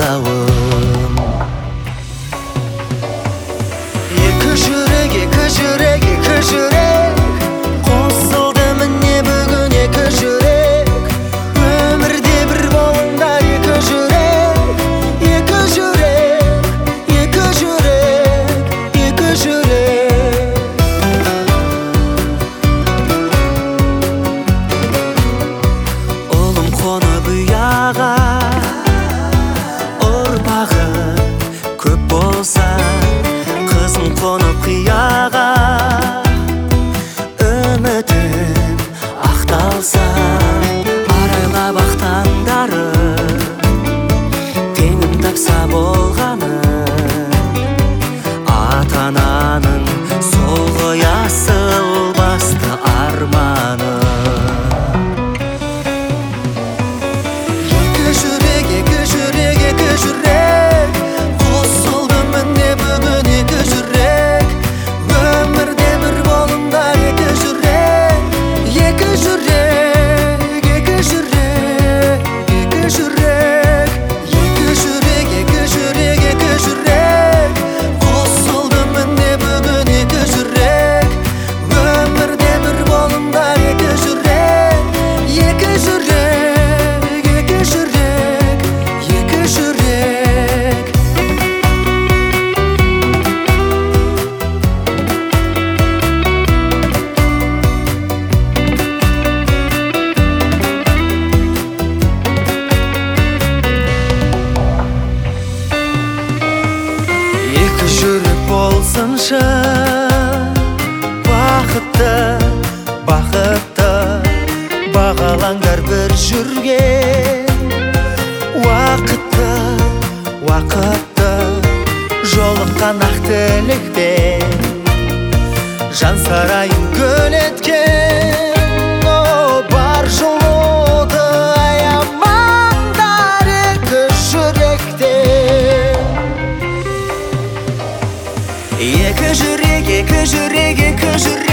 аздауым. Екі жүрек, екі жүрек, екі жүрек қосылды міне бүгін екі жүрек. Өмірде бір болыңдар екі жүрек, екі жүрек, екі жүрек, екі жүрек. Ұлым қонып ұяға, ұрпағы көп болса, қызым қонып қияға, үмітім ақталса, арайлап ақтандары теңін тапса болғаны, ата-ананың сол ғой асыл басты арманы. Екі жүрек, екі жүрек, екі жүрек қосылды міне бүгін екі жүрек. Өмірде бір болыңдар екі жүрек, екі жүрек, екі жүрек, екі жүрек. Екі жүрек, екі жүрек, екі жүрек қосылды міне бүгін екі жүрек. Өмірде бір болыңдар екі жүрек, екі жүрек, екі жүрек, екі жүрек. Екі жүрек болсыншы, бақытты, бақытты бағалаңдар бір жүрген. Уақытты, уақытты жолыққан ақ тілекпен жан сарайын гүл еткен. О, бар жолуды аямаңдар екі жүректен. Екі жүрек, екі жүрек, екі жүрек